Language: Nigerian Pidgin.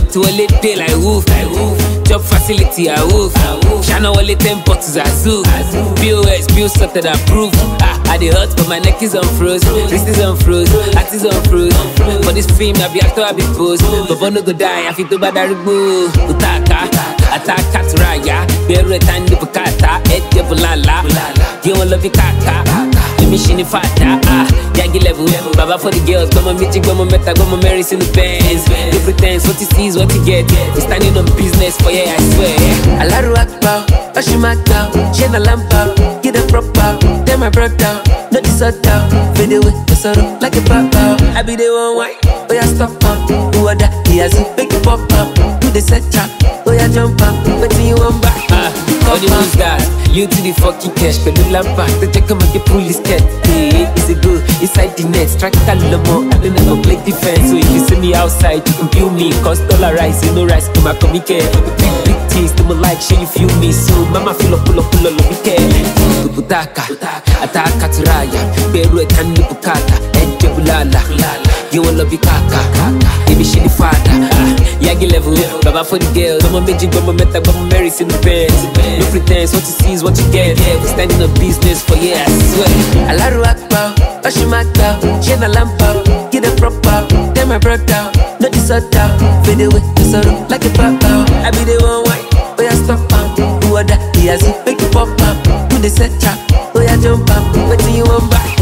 to a late day like woof. Job facility, I woof. Shana Wale 10 bottles, I zoo. POS, bill sorted, approve. I dey hurt, but my neck is unfroze. Wrist is unfroze, heart is unfroze. For this film, I be actor, I be pose. But no go die, I feel to bad aribo. Utaka, ataka to raya. Beru etani bukata, ete bulala. You won't love you kaka. Mission in fata, Yagi level. Baba for the girls, go my meeting, go my meta, go my marries in the bands. No pretense, what you see is what you get. We standing on business for yeah, I swear. Alaru Akbar, Oshimata, Shena Lampa, get a proper. Tell my brother, no disorder. Fade away, the sorrow like a papa. I be the one white, oh yeah, stop up. Who are that? He has a big pop up. Do the set trap, oh yeah, jump up. But you want back. All the news guys, you to the fucking cash. But the lampa, the check and the police cat. Hey, it's a go inside the net. Strike a lomo, I don't never play defense. So if you see me outside, you can feel me. Cause dollar rise, you know rise to my comic. Big things, to my like, share you feel me. So mama feel up, pull up, let me care. Butaka, ataka to raya. Beru etani bukata, ente bulala. You won't love you kaka, baby she the father. Yagi level, baba for the girls. Go my magic, go my meta, go my marries in the bed. No pretense, what you see is what you get. We standing on business for yeah, I swear. Alaru Akbar, Oshimata, Shena Lampa, get a proper. Tell my brother, no disorder. Fade away, the sorrow like a papa. I be the one white, oh yeah, stop up. Who are that? He has a big pop up. Do the set trap, oh yeah, jump up. What do you want back?